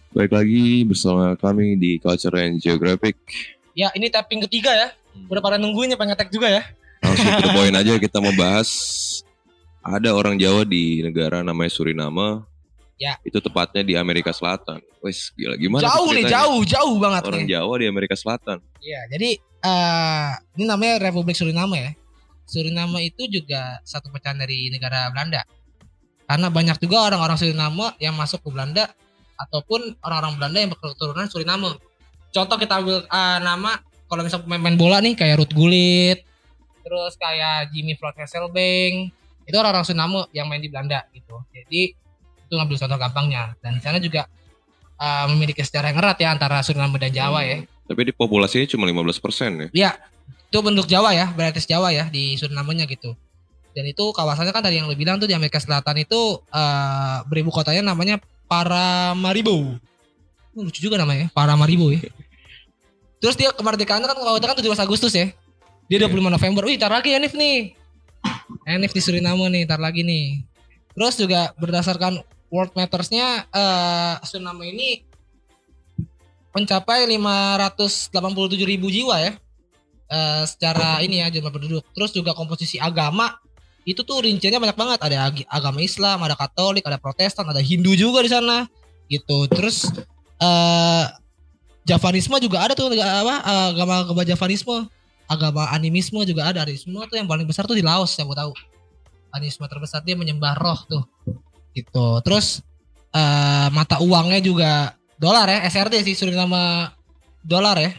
Baik lagi bersama kami di Culture and Geographic. Ya, ini tapping ketiga ya. Udah pada nungguin ya, pengen ngetek juga ya. Langsung ke the point aja, kita mau bahas. Ada orang Jawa di negara namanya Suriname. Ya. Itu tepatnya di Amerika Selatan. Wes, gila gimana jauh nih, jauh banget orang nih. Jawa di Amerika Selatan. Iya, jadi ini namanya Republik Suriname ya. Suriname itu juga satu pecahan dari negara Belanda. Karena banyak juga orang-orang Suriname yang masuk ke Belanda ataupun orang-orang Belanda yang berketurunan Suriname. Contoh kita ambil nama, kalau misalnya pemain bola nih kayak Ruud Gullit, terus kayak Jimmy Floyd Hasselbaink, itu orang-orang Suriname yang main di Belanda gitu. Jadi itu ngambil contoh gampangnya. Dan di sana juga memiliki sejarah yang erat ya antara Suriname dan Jawa ya. Tapi di populasinya cuma 15% ya? Iya, itu bentuk Jawa ya, berarti Jawa ya di Surinamenya gitu. Dan itu kawasannya kan tadi yang lo bilang tuh di Amerika Selatan itu beribu kotanya namanya Paramaribo. Lucu juga namanya, Paramaribo ya. Terus dia kemerdekaannya kan kalau kita kan 17 Agustus ya. Dia 25 November. Wih, tar lagi Enif nih. Enif di Suriname nih, tar lagi nih. Terus juga berdasarkan World Matters-nya Suriname ini mencapai 587.000 jiwa ya. Secara ini ya jumlah penduduk. Terus juga komposisi agama itu tuh rinciannya banyak banget. Ada agama Islam, ada Katolik, ada Protestan, ada Hindu juga di sana. Gitu. Terus Javanisme juga ada tuh agama Javanisme. Agama animisme juga ada. Animisme tuh yang paling besar tuh di Laos yang gue tahu. Animisme terbesar dia menyembah roh tuh. Gitu. Terus mata uangnya juga dolar ya, SRD sih Suriname dolar ya.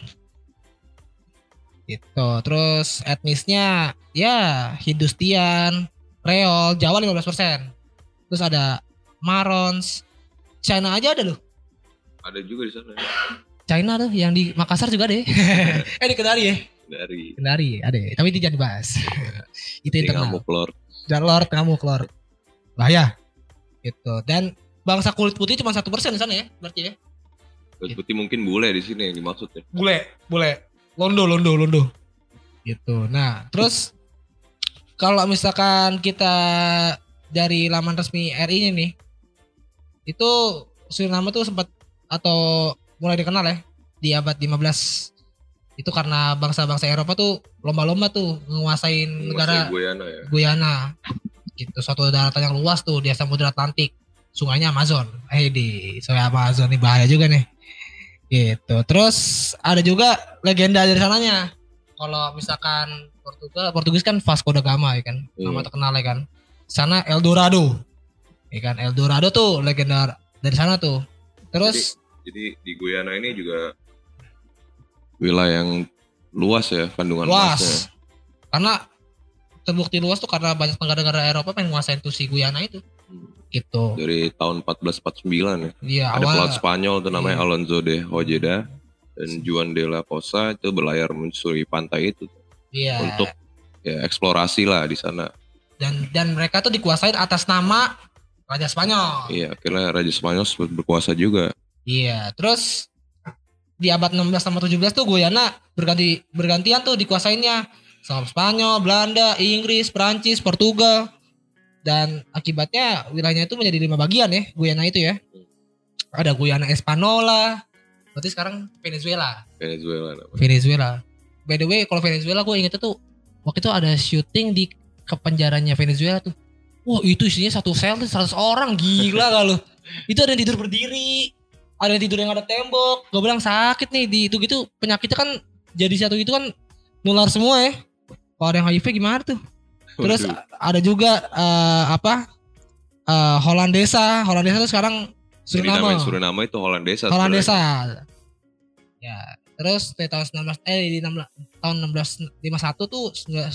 Gitu. Terus etnisnya ya Hindustian, Creole, Jawa 15%. Terus ada Marons, China aja ada loh. Ada juga di sana. China tuh yang di Makassar juga ada ya. Di Kendari ya. Kendari ada ya. Tapi itu jangan dibahas. Itu internal. Ngamuk Lord. Dan ngamuk Lord. Bahaya. Gitu. Dan bangsa kulit putih cuma 1% di sana ya, berarti ya. Kulit putih mungkin bule di sini yang dimaksud ya. Bule. Londo. Gitu. Nah, terus kalau misalkan kita dari laman resmi RI-nya nih, itu Suriname tuh sempat atau mulai dikenal ya di abad 15. Itu karena bangsa-bangsa Eropa tuh lomba-lomba tuh menguasain negara Guyana. Gitu, suatu daratan yang luas tuh di Samudra Atlantik. Sungainya Amazon. Di sungai Amazon ini bahaya juga nih. Gitu. Terus ada juga legenda dari sananya. Kalau misalkan Portugis kan Vasco da Gama ya kan. Nama terkenal ya kan. Sana El Dorado. Ya kan, El Dorado tuh legenda dari sana tuh. Terus jadi di Guyana ini juga wilayah yang luas ya, kandungan luas. Karena terbukti luas tuh karena banyak negara-negara Eropa pengen nguasain tuh si Guyana itu. Gitu. Dari tahun 1449 ya. Iya, ada pelaut Spanyol tuh namanya Alonso de Ojeda dan Juan de la Cosa itu berlayar menyusuri pantai itu. Iya. Untuk ya eksplorasi lah di sana. Dan mereka tuh dikuasain atas nama Raja Spanyol. Iya, akhirnya Raja Spanyol berkuasa juga. Iya, terus di abad 16 sama 17 tuh Guyana bergantian tuh dikuasainnya sama Spanyol, Belanda, Inggris, Prancis, Portugal. Dan akibatnya wilayahnya itu menjadi 5 bagian ya, Guyana itu ya. Ada Guyana Espanola. Berarti sekarang Venezuela. By the way, kalau Venezuela gue ingetnya tuh waktu itu ada syuting di kepenjaranya Venezuela tuh. Wah, itu isinya satu sel tuh 100 orang, gila gak lu? Itu ada yang tidur berdiri, ada yang tidur yang ada tembok. Gue bilang sakit nih di itu gitu. Penyakitnya kan jadi satu itu kan nular semua ya. Kalau ada yang HIV gimana tuh? Terus ada juga Hollandesa tuh sekarang Suriname. Suriname itu Hollandesa. Ya, terus di tahun 1651 tuh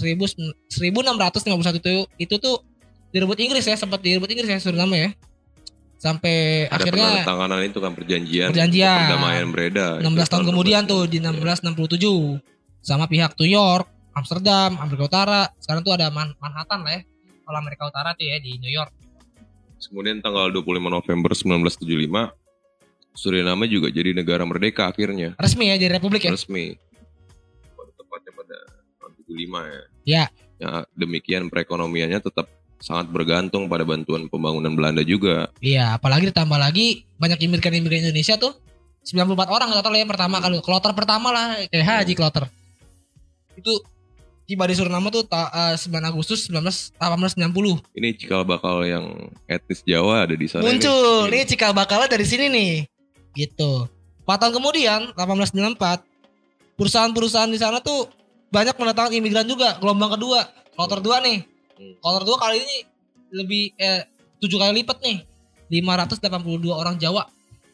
1651 itu tuh direbut Inggris ya, sempat direbut Inggris ya Suriname ya. Sampai ada akhirnya penandatanganan itu kan perjanjian perdamaian Breda 16 tahun kemudian tuh di 1667 sama pihak New York, Amsterdam, Amerika Utara. Sekarang tuh ada Manhattan lah ya. Kalau Amerika Utara tuh ya di New York. Kemudian tanggal 25 November 1975 Suriname juga jadi negara merdeka akhirnya. Resmi ya, jadi republik ya? Resmi. Tepatnya pada tahun 75 ya. Ya. Ya, demikian perekonomiannya tetap sangat bergantung pada bantuan pembangunan Belanda juga. Iya, apalagi ditambah lagi banyak imigran Indonesia tuh 94 orang total ya pertama kali. Kloter pertama lah kayak Haji Kloter. Itu tiba di Suriname tuh 9 Agustus 1890. Ini cikal bakal yang etnis Jawa ada di sana. Muncul, ini cikal bakalnya dari sini nih. Gitu. 4 tahun kemudian 1894 perusahaan-perusahaan di sana tuh banyak mendatangkan imigran juga, gelombang kedua, kloter 2 nih. Kloter 2 kali ini lebih 7 kali lipat nih. 582 orang Jawa.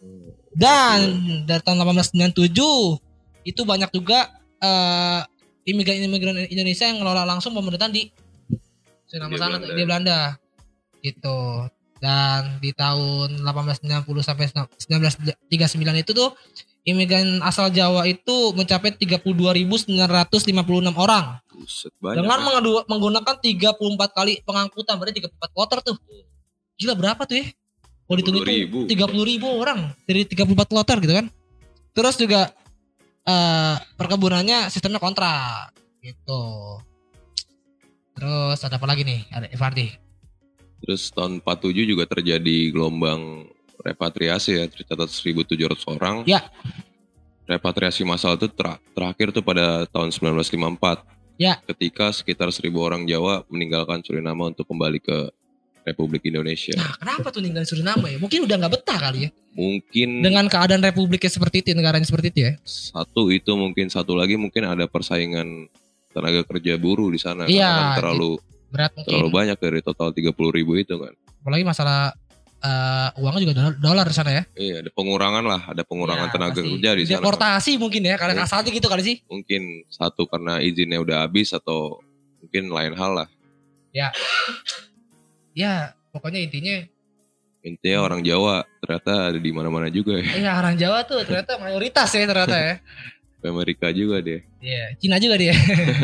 Dan dari tahun 1897 itu banyak juga imigran Indonesia yang ngelola langsung pemerintahan di Suriname sana di Belanda. Gitu. Dan di tahun 1890 sampai 1939 itu tuh imigran asal Jawa itu mencapai 32.956 orang. Buset, banyak, dengan menggunakan 34 kali pengangkutan, berarti 34 kloter tuh. Gila berapa tuh ya? Kalau dihitung 30.000 orang dari 34 kloter gitu kan. Terus juga perkebunannya sistemnya kontrak gitu. Terus ada apa lagi nih? Ada Evardi. Terus tahun 47 juga terjadi gelombang repatriasi ya, tercatat 1.700 orang. Ya. Repatriasi massal itu terakhir tuh pada tahun 1954. Ya. Ketika sekitar 1.000 orang Jawa meninggalkan Suriname untuk kembali ke Republik Indonesia. Nah, kenapa tuh ninggalin Suriname ya? Mungkin udah nggak betah kali ya. Mungkin dengan keadaan republiknya seperti itu, negaranya seperti itu ya. Satu lagi mungkin ada persaingan tenaga kerja buruh di sana. Iya. Karena terlalu berat, terlalu banyak dari total 30.000 itu kan. Apalagi masalah uangnya juga dolar di sana ya. Iya, ada pengurangan tenaga kerja di sana. Deportasi mungkin ya, karena asalnya gitu kali sih. Mungkin satu karena izinnya udah habis atau mungkin lain hal lah. Ya. Ya, pokoknya intinya orang Jawa ternyata ada di mana-mana juga ya. Iya, orang Jawa tuh ternyata mayoritas ya ternyata ya. Amerika juga dia. Iya, Cina juga dia.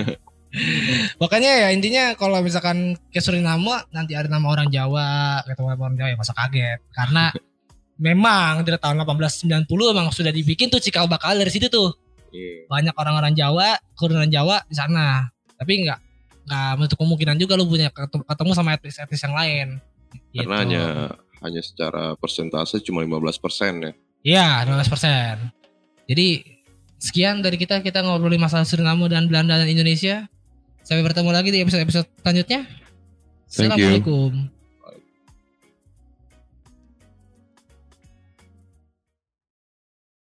Makanya ya intinya kalau misalkan ke Suriname nanti ada nama orang Jawa, ketemu orang Jawa ya masa kaget. Karena memang dari tahun 1890 emang sudah dibikin tuh cikal bakal dari situ tuh. Banyak orang-orang Jawa, keturunan Jawa di sana. Tapi nggak menutup kemungkinan juga lu punya ketemu sama etnis-etnis yang lain. Karena gitu. hanya secara persentase cuma 15% ya. Iya, 15%. Jadi sekian dari kita ngobrolin masalah Suriname dan Belanda dan Indonesia. Sampai bertemu lagi di episode selanjutnya. Assalamualaikum.